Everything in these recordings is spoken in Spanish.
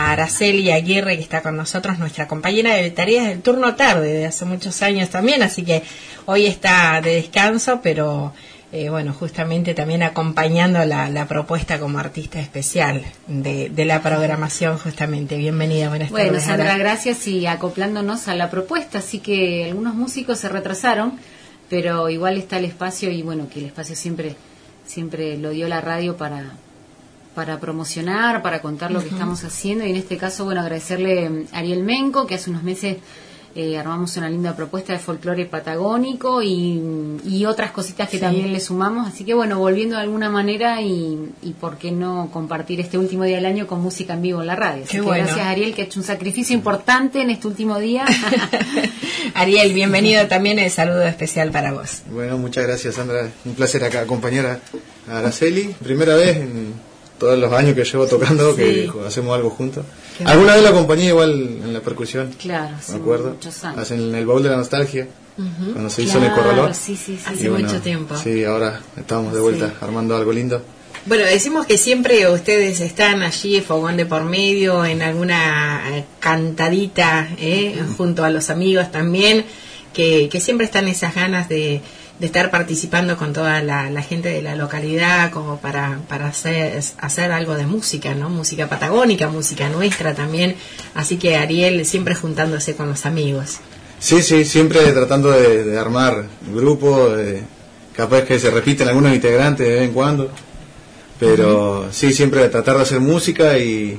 a Araceli Aguirre, que está con nosotros, nuestra compañera de tareas del turno tarde de hace muchos años también, así que hoy está de descanso, pero bueno, justamente también acompañando la propuesta como artista especial de la programación, justamente. Bienvenida, buenas tardes. Bueno, Sandra, gracias, y acoplándonos a la propuesta, así que algunos músicos se retrasaron, pero igual está el espacio, y bueno, que el espacio siempre lo dio la radio para promocionar, para contar lo que estamos haciendo, y en este caso, bueno, agradecerle a Ariel Menco, que hace unos meses armamos una linda propuesta de folclore patagónico y otras cositas que también le sumamos, así que bueno, volviendo de alguna manera y por qué no compartir este último día del año con música en vivo en la radio. Así que bueno. Gracias, Ariel, que ha hecho un sacrificio importante en este último día. Ariel, bienvenido también, el saludo especial para vos. Bueno, muchas gracias, Sandra, un placer acá acompañar a Araceli, primera vez en todos los años que llevo tocando, que hacemos algo juntos. Alguna vez la acompañé igual en la percusión. Claro, me acuerdo. Muchos años. Hacen el baúl de la nostalgia, cuando se hizo en el Corralón. Sí, hace mucho tiempo. Sí, ahora estamos de vuelta armando algo lindo. Bueno, decimos que siempre ustedes están allí, fogón de por medio, en alguna cantadita, junto a los amigos también, que siempre están esas ganas de estar participando con toda la gente de la localidad, como para hacer algo de música, ¿no? Música patagónica, música nuestra también. Así que Ariel siempre juntándose con los amigos. Sí, siempre tratando de armar grupo, capaz que se repiten algunos integrantes de vez en cuando, pero sí, siempre tratar de hacer música. Y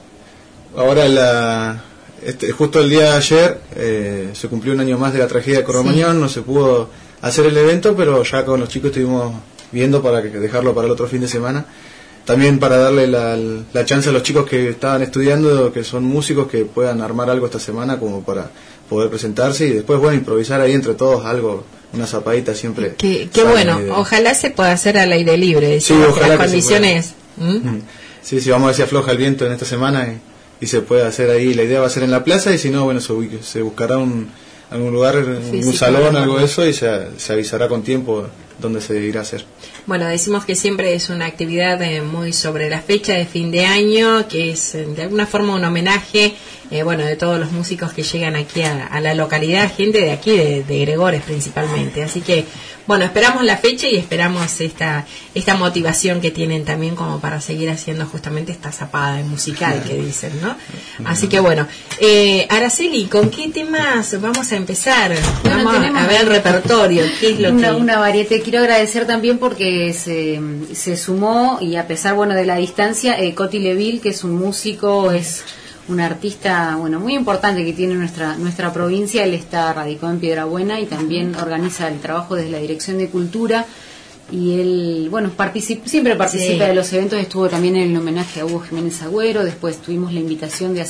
ahora justo el día de ayer se cumplió un año más de la tragedia de Corromañón, no se pudo hacer el evento, pero ya con los chicos estuvimos viendo para dejarlo para el otro fin de semana, también para darle la chance a los chicos que estaban estudiando, que son músicos, que puedan armar algo esta semana como para poder presentarse, y después, bueno, improvisar ahí entre todos algo, una zapadita siempre. Qué bueno, ojalá se pueda hacer al aire libre, sí, ojalá las condiciones. Sí, vamos a ver si afloja el viento en esta semana y se puede hacer ahí. La idea va a ser en la plaza, y si no, bueno, se buscará algún lugar, un salón, algo de eso, y se avisará con tiempo dónde se irá a hacer. Bueno, decimos que siempre es una actividad muy sobre la fecha de fin de año, que es de alguna forma un homenaje, de todos los músicos que llegan aquí a la localidad, gente de aquí, de Gregores principalmente. Así que, bueno, esperamos la fecha y esperamos esta motivación que tienen también como para seguir haciendo justamente esta zapada musical que dicen, ¿no? Así que bueno, Araceli, ¿con qué temas vamos a empezar? Vamos a ver el repertorio, ¿qué es lo una variedad. Quiero agradecer también porque se sumó, y a pesar de la distancia, Coti Leville, que es un músico, es un artista muy importante que tiene nuestra provincia. Él está radicado en Piedrabuena y también organiza el trabajo desde la Dirección de Cultura, y él siempre participa de los eventos. Estuvo también en el homenaje a Hugo Jiménez Agüero, después tuvimos la invitación de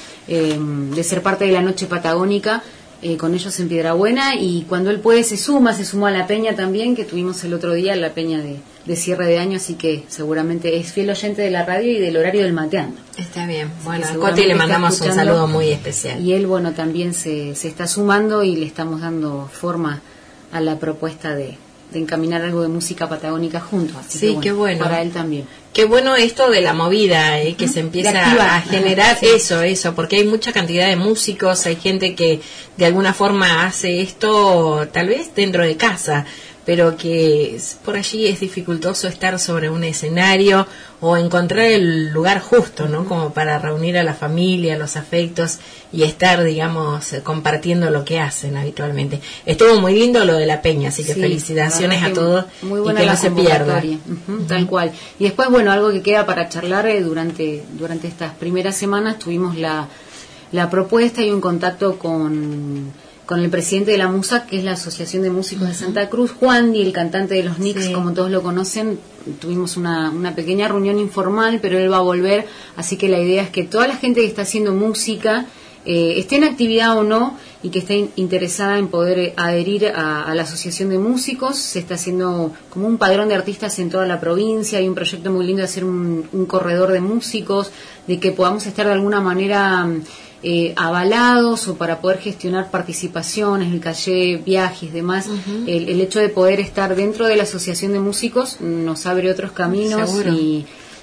ser parte de la Noche Patagónica con ellos en Piedrabuena, y cuando él puede se sumó a la peña también, que tuvimos el otro día, la peña de cierre de año, así que seguramente es fiel oyente de la radio y del horario del Mateando. Está bien, bueno, a Coti le mandamos un saludo muy especial. Y él, también se está sumando, y le estamos dando forma a la propuesta de encaminar algo de música patagónica juntos. Así que, qué bueno. Para él también. Qué bueno esto de la movida, que se empieza a generar eso, porque hay mucha cantidad de músicos, hay gente que de alguna forma hace esto tal vez dentro de casa, pero que por allí es dificultoso estar sobre un escenario o encontrar el lugar justo, ¿no? Como para reunir a la familia, los afectos y estar, digamos, compartiendo lo que hacen habitualmente. Estuvo muy lindo lo de la peña, así que felicitaciones a todos, muy buena, y que no se pierda. Tal cual. Y después, algo que queda para charlar durante estas primeras semanas, tuvimos la propuesta y un contacto con el presidente de la MUSAC, que es la Asociación de Músicos de Santa Cruz, Juan Di, el cantante de los Knicks, como todos lo conocen. Tuvimos una pequeña reunión informal, pero él va a volver, así que la idea es que toda la gente que está haciendo música, esté en actividad o no, y que esté interesada en poder adherir a la Asociación de Músicos. Se está haciendo como un padrón de artistas en toda la provincia. Hay un proyecto muy lindo de hacer un corredor de músicos, de que podamos estar de alguna manera avalados, o para poder gestionar participaciones, el calle, viajes, demás. El hecho de poder estar dentro de la Asociación de Músicos nos abre otros caminos.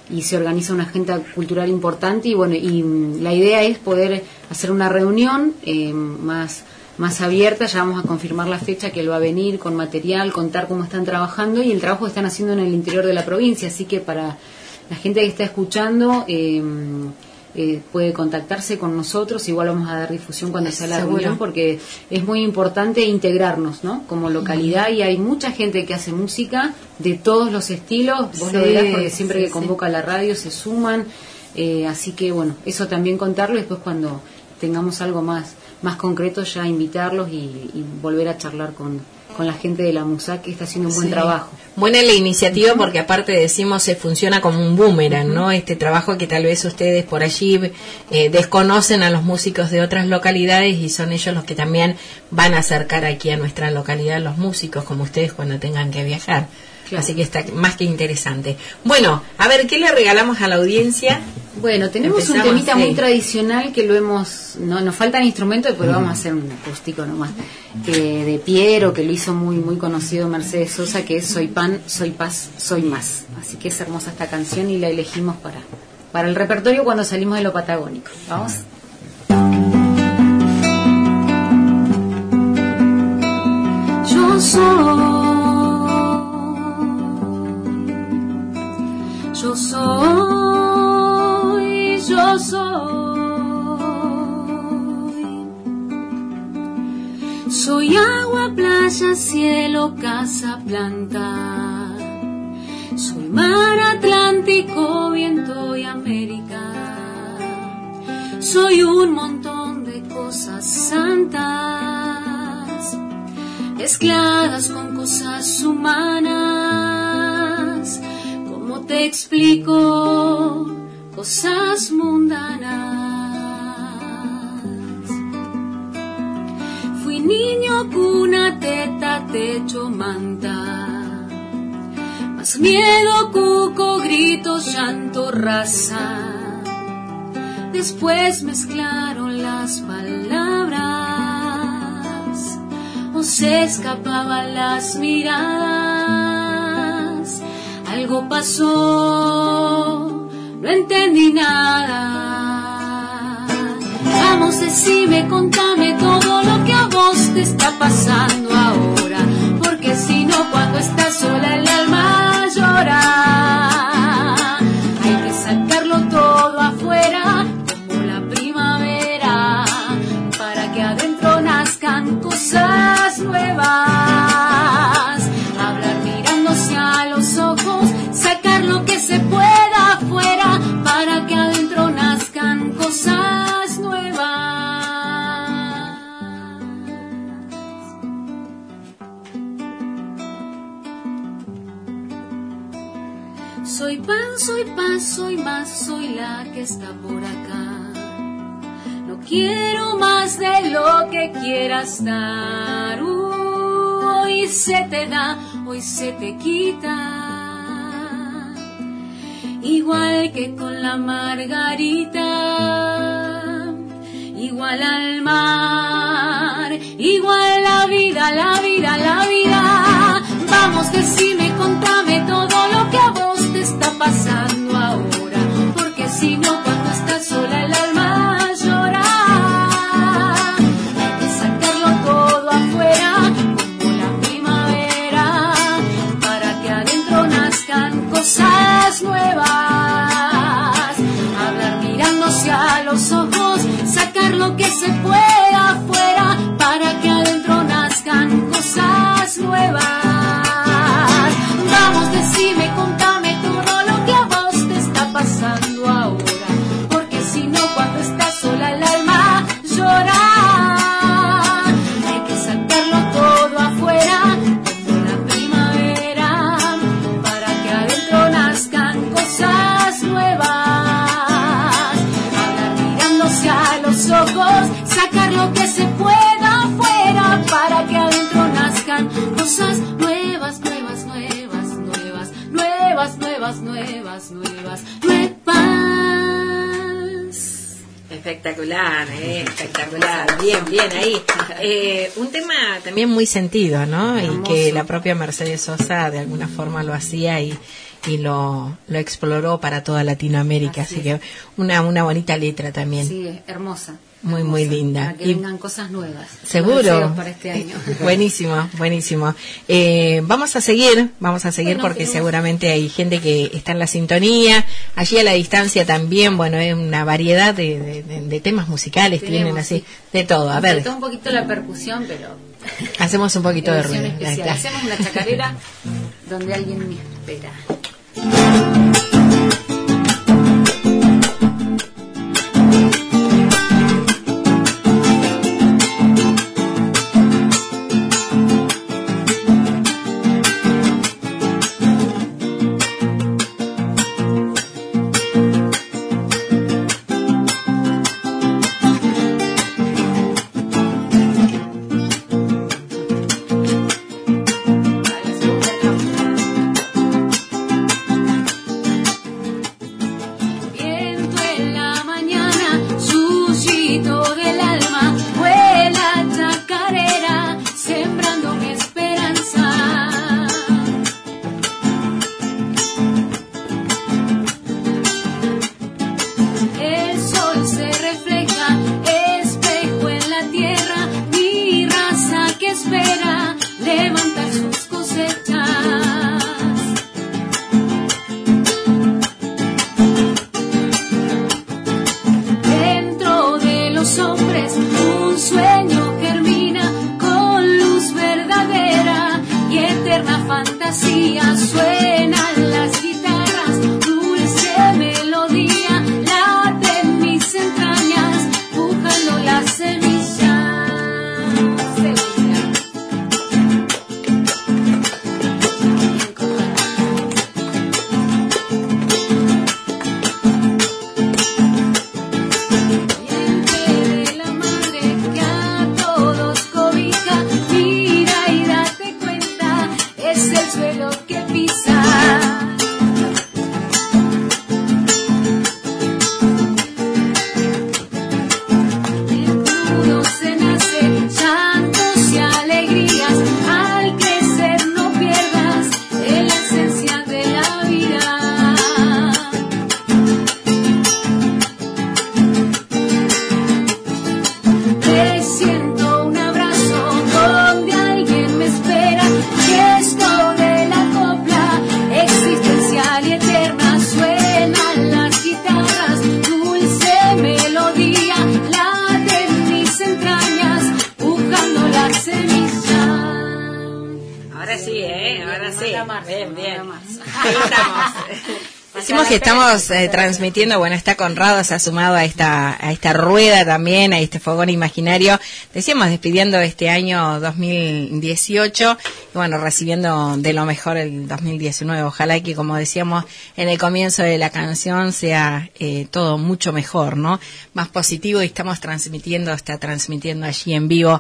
y se organiza una agenda cultural importante, y bueno, y la idea es poder hacer una reunión más abierta. Ya vamos a confirmar la fecha, que él va a venir con material, contar cómo están trabajando y el trabajo que están haciendo en el interior de la provincia. Así que para la gente que está escuchando, puede contactarse con nosotros. Igual vamos a dar difusión cuando sea la reunión, porque es muy importante integrarnos, ¿no?, como localidad, y hay mucha gente que hace música de todos los estilos. Vos lo verás, porque siempre que convoca la radio se suman, así que bueno, eso también contarlo, y después cuando tengamos algo más concreto ya invitarlos y volver a charlar con la gente de la MUSAC, que está haciendo un buen trabajo. Buena la iniciativa, porque aparte decimos, se funciona como un boomerang, ¿no? Este trabajo que tal vez ustedes por allí desconocen a los músicos de otras localidades, y son ellos los que también van a acercar aquí a nuestra localidad los músicos, como ustedes cuando tengan que viajar. Claro. Así que está más que interesante. Bueno, a ver, ¿qué le regalamos a la audiencia? Bueno, tenemos un temita muy tradicional que lo hemos... No, nos faltan instrumentos, pero vamos a hacer un acústico nomás. De Piero, que lo hizo muy muy conocido Mercedes Sosa, que es Soy Pan, Soy Paz, Soy Más. Así que es hermosa esta canción y la elegimos para el repertorio cuando salimos de lo patagónico. ¿Vamos? Yo soy... Yo soy agua, playa, cielo, casa, planta. Soy mar, Atlántico, viento y América. Soy un montón de cosas santas, mezcladas con cosas humanas. ¿Cómo te explico? Cosas mundanas. Fui niño, cuna, teta, techo, manta. Más miedo, cuco, gritos, llanto, raza. Después mezclaron las palabras, o se escapaban las miradas. Algo pasó, no entendí nada. Vamos, decime, contame todo lo que a vos te está pasando ahora, porque si no, cuando estás sola el alma llora. Hay que sacarlo todo afuera, como la primavera, para que adentro nazcan cosas nuevas. Hablar mirándose a los ojos, sacar lo que se pueda afuera, para que adentro nazcan cosas nuevas. Soy pan, soy paz, soy más, soy la que está por acá. No quiero más de lo que quiera estar. Hoy se te da, hoy se te quita. Igual que con la margarita, igual al mar, igual la vida, la vida, la vida. Vamos, decime, contame todo lo que a vos te está pasando ahora, porque si no, cuando estás sola el alma llora. Hay que sacarlo todo afuera, como la primavera, para que adentro nazcan cosas nuevas. Hablar mirándose a los ojos, sacar lo que se pueda afuera, para que adentro nazcan cosas nuevas. Vamos, decime, contame todo lo que a vos te está pasando ahora, porque si no, cuando estás sola el alma llora. Hay que sacarlo todo afuera, como la primavera, para que adentro nazcan cosas nuevas. Hablar mirándose a los ojos, sacar lo que se pueda afuera, para que adentro nazcan cosas nuevas, nuevas, nuevas, nuevas, nuevas, nuevas, nuevas, nuevas, nuevas. Espectacular, espectacular. Bien, bien ahí. Un tema también muy sentido, ¿no? Hermoso. Y que la propia Mercedes Sosa de alguna forma lo hacía y y lo exploró para toda Latinoamérica, así que una bonita letra también. Sí, es hermosa. Muy linda. Para que vengan cosas nuevas. Seguro. Para este año. Buenísimo. Vamos a seguir porque seguramente hay gente que está en la sintonía. Allí a la distancia también, hay una variedad de temas musicales, tienen así, de todo. A ver. Un poquito la percusión, pero... Hacemos un poquito de ruido. Hacemos una chacarera donde alguien me espera. Decimos que estamos transmitiendo, está Conrado, se ha sumado a esta rueda también, a este fogón imaginario. Decíamos, despidiendo este año 2018 y recibiendo de lo mejor el 2019. Ojalá que, como decíamos en el comienzo de la canción, sea todo mucho mejor, ¿no? Más positivo, y está transmitiendo allí en vivo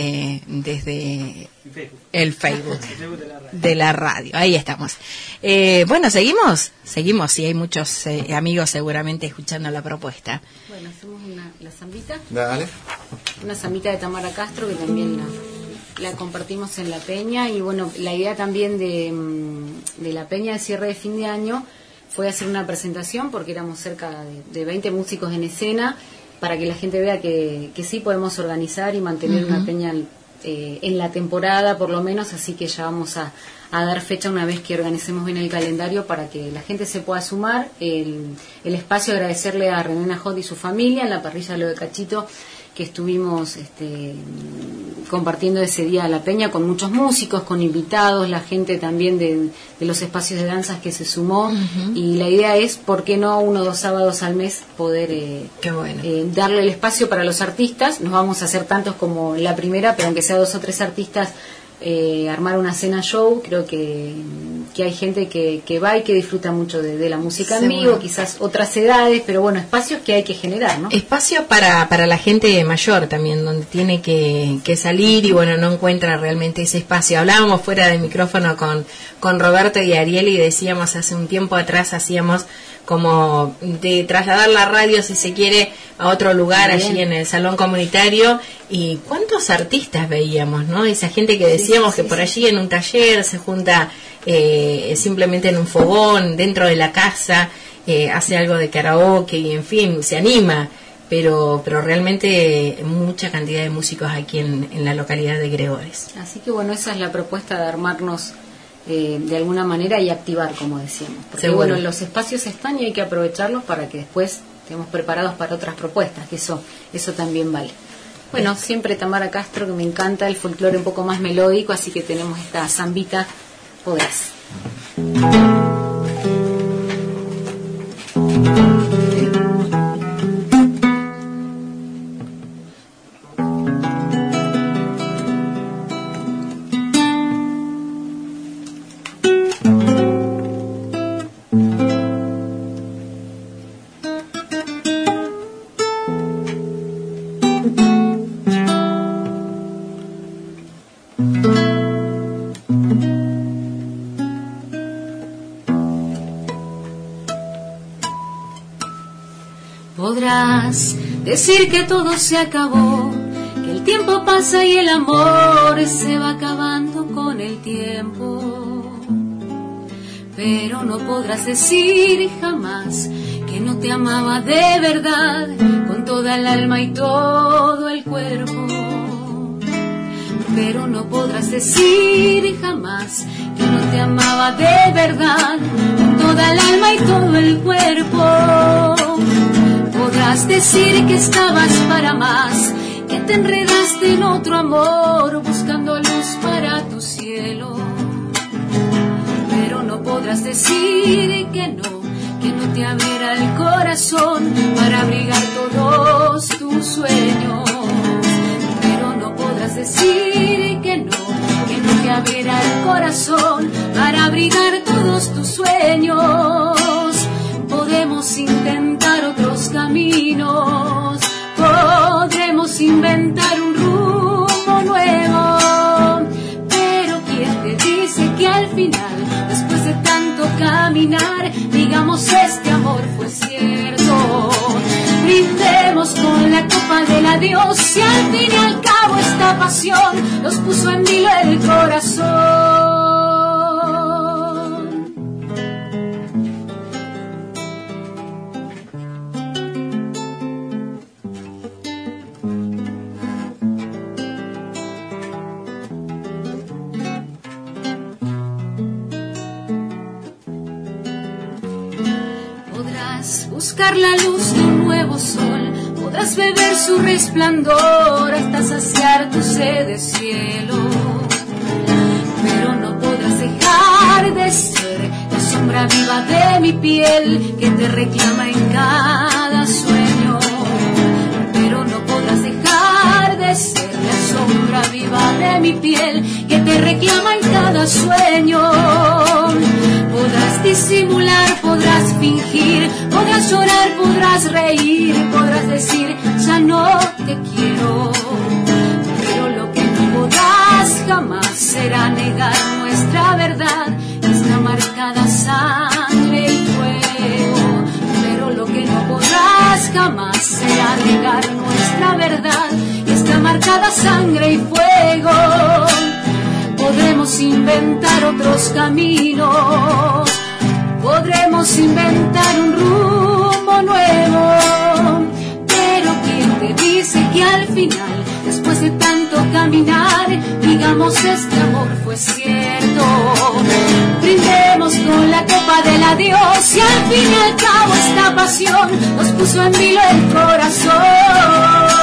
desde el Facebook de la radio. Ahí estamos. Seguimos, sí, hay muchos amigos seguramente escuchando la propuesta. Hacemos la zambita. Dale. Una zambita de Tamara Castro, que también la compartimos en la peña, y la idea también de la peña de cierre de fin de año fue hacer una presentación, porque éramos cerca de 20 músicos en escena, para que la gente vea que sí podemos organizar y mantener una peña en la temporada, por lo menos. Así que ya vamos a dar fecha una vez que organicemos bien el calendario, para que la gente se pueda sumar. El espacio, agradecerle a René Najot y su familia en la parrilla de Lo de Cachito, que estuvimos compartiendo ese día la peña con muchos músicos, con invitados, la gente también de los espacios de danzas que se sumó. Y la idea es, ¿por qué no 1 o 2 sábados al mes poder darle el espacio para los artistas? No vamos a hacer tantos como la primera, pero aunque sea 2 o 3 artistas, armar una cena show. Creo que hay gente que va y que disfruta mucho de la música en vivo, quizás otras edades, pero espacios que hay que generar, ¿no? Espacios para la gente mayor también, donde tiene que salir y no encuentra realmente ese espacio. Hablábamos fuera del micrófono con Roberto y Ariel, y decíamos, hace un tiempo atrás hacíamos como de trasladar la radio, si se quiere, a otro lugar, allí en el salón comunitario, y cuántos artistas veíamos, ¿no? Esa gente que decíamos que por allí en un taller se junta simplemente en un fogón, dentro de la casa, hace algo de karaoke y en fin, se anima. Pero realmente mucha cantidad de músicos aquí en la localidad de Gregores. Así que bueno, esa es la propuesta de armarnos de alguna manera y activar, como decíamos. Porque Seguro. bueno, los espacios están y hay que aprovecharlos para que después estemos preparados para otras propuestas, que eso también vale. Bueno, siempre Tamara Castro, que me encanta el folclore un poco más melódico, así que tenemos esta zambita, podrás. Podrás decir que todo se acabó, que el tiempo pasa y el amor se va acabando con el tiempo. Pero no podrás decir jamás que no te amaba de verdad, con toda el alma y todo el cuerpo. Pero no podrás decir jamás que no te amaba de verdad, con toda el alma y todo el cuerpo. Podrás decir que estabas para más, que te enredaste en otro amor, buscando luz para tu cielo. Pero no podrás decir que no te abriera el corazón para abrigar todos tus sueños. Pero no podrás decir que no te abriera el corazón para abrigar todos tus sueños. Podemos intentar otros caminos, podremos inventar un rumbo nuevo, pero ¿quién te dice que al final, después de tanto caminar, digamos este amor fue cierto? Brindemos con la copa del adiós y al fin y al cabo esta pasión nos puso en vilo el corazón. Buscar la luz de un nuevo sol, podrás beber su resplandor hasta saciar tu sed de cielo. Pero no podrás dejar de ser la sombra viva de mi piel que te reclama en cada sueño. Pero no podrás dejar de ser la sombra viva de mi piel que te reclama en cada sueño. Podrás disimular, podrás fingir, podrás llorar, podrás reír, podrás decir ya no te quiero. Pero lo que no podrás jamás será negar nuestra verdad, está marcada sangre y fuego. Pero lo que no podrás jamás será negar nuestra verdad, está marcada sangre y fuego. Podremos inventar otros caminos, podremos inventar un rumbo nuevo, pero ¿quién te dice que al final, después de tanto caminar, digamos este amor fue cierto? Brindemos con la copa del adiós y al fin y al cabo esta pasión nos puso en vilo el corazón.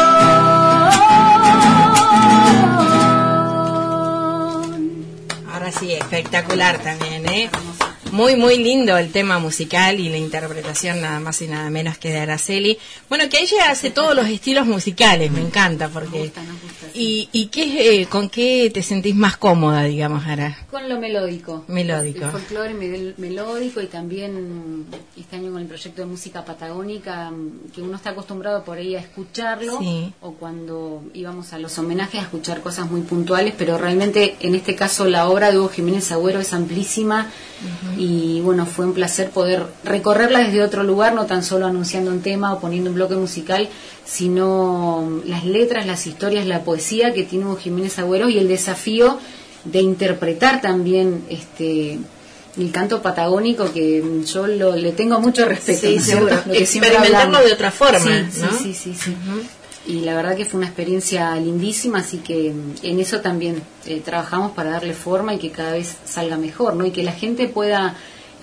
Sí, espectacular también, ¿eh? Muy, muy lindo el tema musical y la interpretación nada más y nada menos que de Araceli. Bueno, que ella hace todos los estilos musicales, me encanta, porque... Nos gusta, sí. ¿Y qué, con qué te sentís más cómoda, digamos, Ara? Con lo melódico. Melódico. El folclore melódico y también este año con el proyecto de música patagónica, que uno está acostumbrado por ahí a escucharlo, sí. O cuando íbamos a los homenajes a escuchar cosas muy puntuales, pero realmente en este caso la obra de Hugo Jiménez Agüero es amplísima. Y bueno, fue un placer poder recorrerla desde otro lugar, no tan solo anunciando un tema o poniendo un bloque musical, sino las letras, las historias, la poesía que tiene Hugo Jiménez Agüero y el desafío de interpretar también el canto patagónico, que yo le tengo mucho respeto. Sí, ¿no es cierto? seguro. Experimentarlo de otra forma, sí, ¿no? Sí. Y la verdad que fue una experiencia lindísima, así que en eso también trabajamos para darle forma y que cada vez salga mejor, ¿no? Y que la gente pueda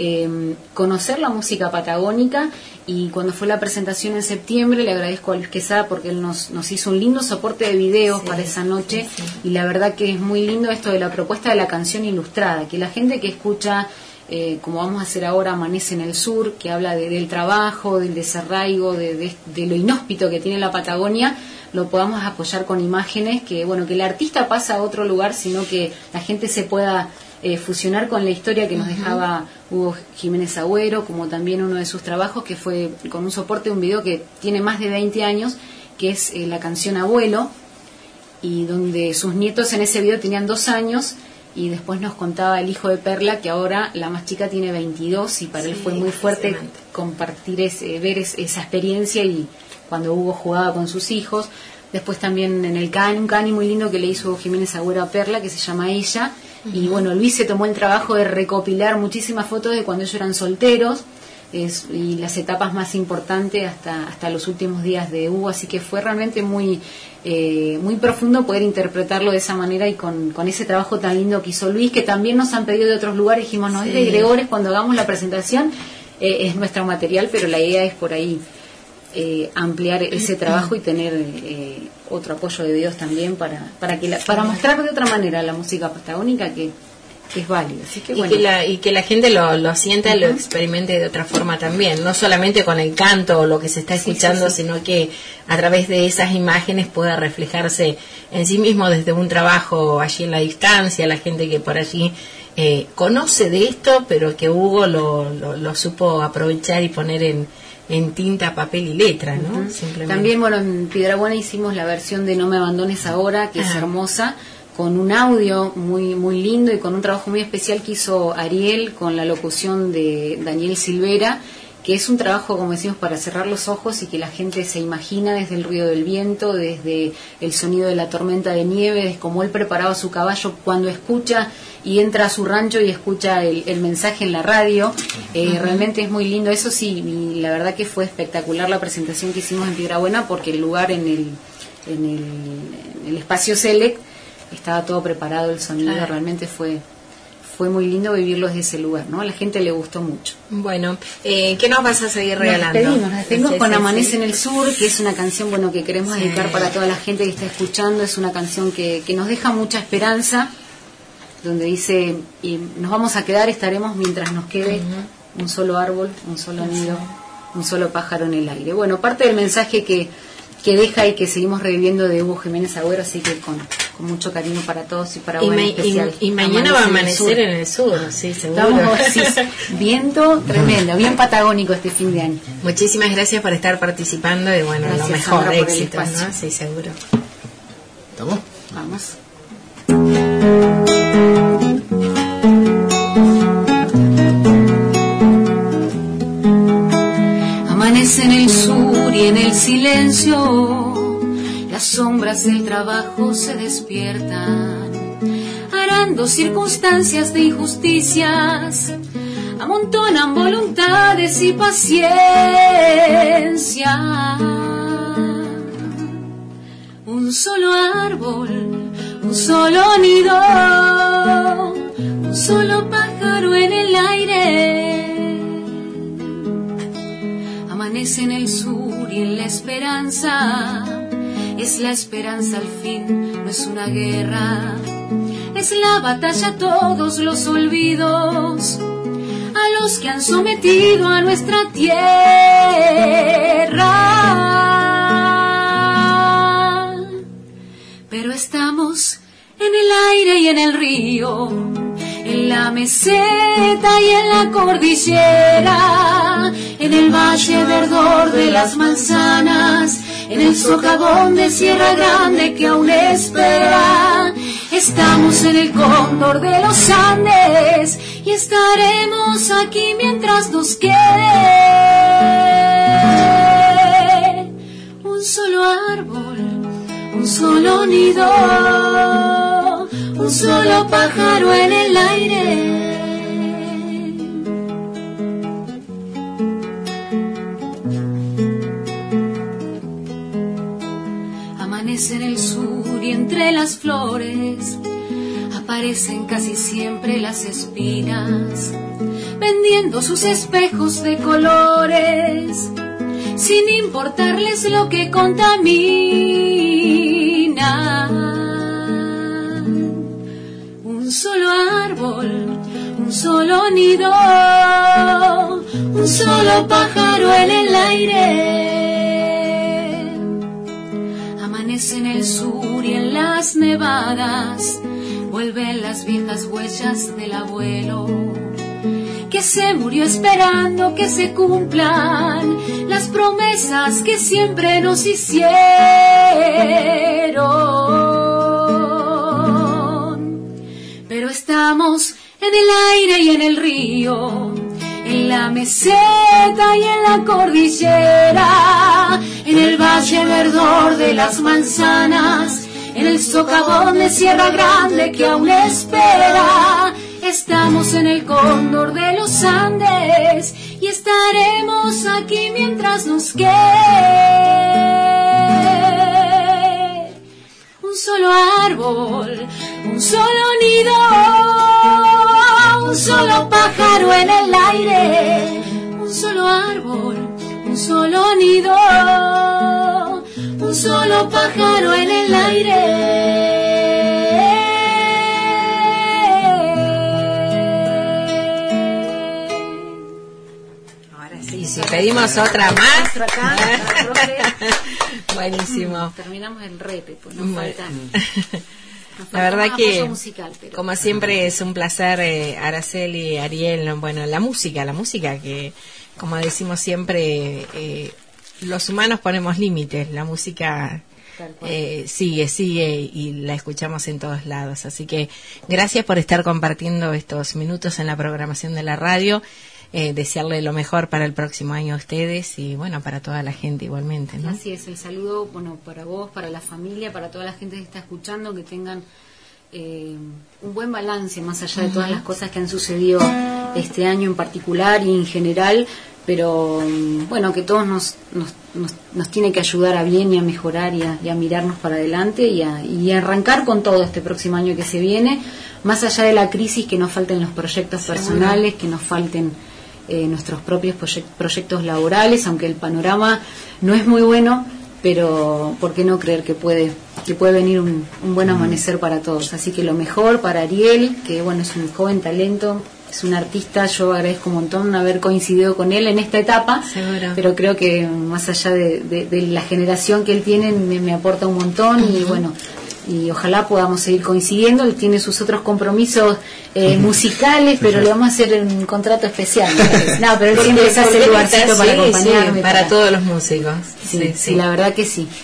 conocer la música patagónica. Y cuando fue la presentación en septiembre, le agradezco a Luis Quesada porque él nos hizo un lindo soporte de videos para esa noche, y la verdad que es muy lindo esto de la propuesta de la canción ilustrada, que la gente que escucha, como vamos a hacer ahora, Amanece en el Sur, que habla del trabajo, del desarraigo, de lo inhóspito que tiene la Patagonia, lo podamos apoyar con imágenes, que bueno, que el artista pasa a otro lugar, sino que la gente se pueda fusionar con la historia que nos dejaba Hugo Jiménez Agüero, como también uno de sus trabajos que fue con un soporte de un video que tiene más de 20 años, que es la canción Abuelo, y donde sus nietos en ese video tenían 2 años, y después nos contaba el hijo de Perla que ahora la más chica tiene 22, y para él fue muy fuerte compartir ver esa experiencia, y cuando Hugo jugaba con sus hijos. Después también en el Cani, un Cani muy lindo que le hizo Hugo Jiménez Agüero a Perla, que se llama Ella. Y bueno, Luis se tomó el trabajo de recopilar muchísimas fotos de cuando ellos eran solteros, y las etapas más importantes hasta los últimos días de Hugo, así que fue realmente muy profundo poder interpretarlo de esa manera, y con ese trabajo tan lindo que hizo Luis, que también nos han pedido de otros lugares. Dijimos, no, es de Gregores, cuando hagamos la presentación es nuestro material, pero la idea es por ahí ampliar ese trabajo y tener otro apoyo de Dios también para mostrar de otra manera la música patagónica, que es válida. Así que, bueno. Y que la gente lo sienta, lo experimente de otra forma también, no solamente con el canto o lo que se está escuchando, sino que a través de esas imágenes pueda reflejarse en sí mismo desde un trabajo allí en la distancia, la gente que por allí conoce de esto, pero que Hugo lo supo aprovechar y poner en tinta, papel y letra, ¿no? También, bueno, en Piedrabuena hicimos la versión de No me abandones ahora, que es hermosa, con un audio muy muy lindo y con un trabajo muy especial que hizo Ariel con la locución de Daniel Silvera, que es un trabajo, como decimos, para cerrar los ojos y que la gente se imagina desde el ruido del viento, desde el sonido de la tormenta de nieve, desde cómo él preparaba su caballo cuando escucha y entra a su rancho y escucha el mensaje en la radio. Realmente es muy lindo eso, sí, y la verdad que fue espectacular la presentación que hicimos en Piedrabuena, porque el lugar en el espacio Select estaba todo preparado, el sonido, realmente fue muy lindo vivirlo desde ese lugar, ¿no? A la gente le gustó mucho. Bueno, ¿qué nos vas a seguir regalando? Nos despedimos con Amanece en el Sur, que es una canción, bueno, que queremos dedicar para toda la gente que está escuchando. Es una canción que nos deja mucha esperanza, donde dice, y nos vamos a quedar, estaremos mientras nos quede un solo árbol, un solo nido, un solo pájaro en el aire. Bueno, parte del mensaje que deja y que seguimos reviviendo de Hugo Jiménez Agüero, así que con mucho cariño para todos y para vos en especial. Y mañana va a amanecer en el sur, sí, seguro. Viento tremendo, bien patagónico este fin de año. Muchísimas gracias por estar participando y bueno, gracias, lo mejor, Sandra, éxito, ¿no? Sí, seguro. ¿Estamos? Vamos. Amanece en el sur y en el silencio las sombras del trabajo se despiertan, arando circunstancias de injusticias, amontonan voluntades y paciencia. Un solo árbol, un solo nido, un solo pájaro en el aire. Amanece en el sur y en la esperanza. Es la esperanza al fin, no es una guerra. Es la batalla a todos los olvidos, a los que han sometido a nuestra tierra. Pero estamos en el aire y en el río, en la meseta y en la cordillera, en el valle verdor de las manzanas, en el socavón de Sierra Grande que aún espera. Estamos en el cóndor de los Andes y estaremos aquí mientras nos quede un solo árbol, un solo nido, un solo pájaro en el aire. Amanece en el sur y entre las flores aparecen casi siempre las espinas, vendiendo sus espejos de colores, sin importarles lo que contamina. Un solo árbol, un solo nido, un solo pájaro en el aire. Amanece en el sur y en las nevadas vuelven las viejas huellas del abuelo, que se murió esperando que se cumplan las promesas que siempre nos hicieron. Pero estamos en el aire y en el río, en la meseta y en la cordillera, en el valle verdor de las manzanas, en el socavón de Sierra Grande que aún espera. Estamos en el cóndor de los Andes y estaremos aquí mientras nos quede. Un solo árbol, un solo nido, un solo pájaro en el aire. Un solo árbol, un solo nido, un solo pájaro en el aire. Y si pedimos otra más, buenísimo. Terminamos el repe, pues nos falta. La verdad que, musical, pero... como siempre, es un placer, Araceli, Ariel. Bueno, la música que, como decimos siempre, los humanos ponemos límites. La música sigue y la escuchamos en todos lados. Así que gracias por estar compartiendo estos minutos en la programación de la radio. Desearle lo mejor para el próximo año a ustedes y bueno, para toda la gente igualmente, ¿no? Así es, el saludo, bueno, para vos, para la familia, para toda la gente que está escuchando, que tengan un buen balance más allá de todas las cosas que han sucedido este año en particular y en general, pero bueno, que todos nos tiene que ayudar a bien y a mejorar y a mirarnos para adelante y a arrancar con todo este próximo año que se viene, más allá de la crisis, que nos falten los proyectos personales, que nos falten nuestros propios proyectos laborales, aunque el panorama no es muy bueno, pero ¿por qué no creer que puede venir un buen amanecer para todos? Así que lo mejor para Ariel, que bueno, es un joven talento, es un artista. Yo agradezco un montón haber coincidido con él en esta etapa. Seguro. Pero creo que más allá de la generación que él tiene, me aporta un montón. Y bueno, y ojalá podamos seguir coincidiendo. Él tiene sus otros compromisos musicales, pero le vamos a hacer un contrato especial. No, pero él siempre se hace lugarcito para acompañarme. Sí, para todos los músicos. Sí, la verdad que sí.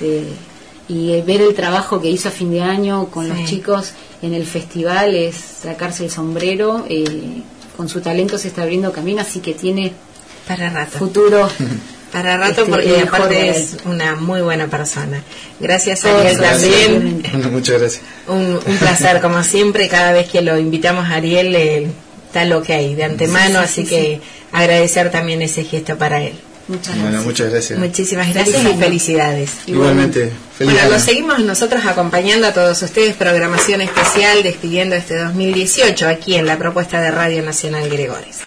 Y ver el trabajo que hizo a fin de año con los chicos en el festival es sacarse el sombrero. Con su talento se está abriendo camino, así que tiene para rato. Futuro. Para rato, porque aparte es una muy buena persona. Gracias, Ariel, también. Muchas gracias. Un placer, como siempre, cada vez que lo invitamos a Ariel, está lo que hay de antemano, así que agradecer también ese gesto para él. Muchas gracias. Bueno, muchas gracias. Muchísimas gracias y felicidades. Igualmente. Bueno, lo seguimos nosotros acompañando a todos ustedes, programación especial despidiendo este 2018 aquí en la propuesta de Radio Nacional Gregores.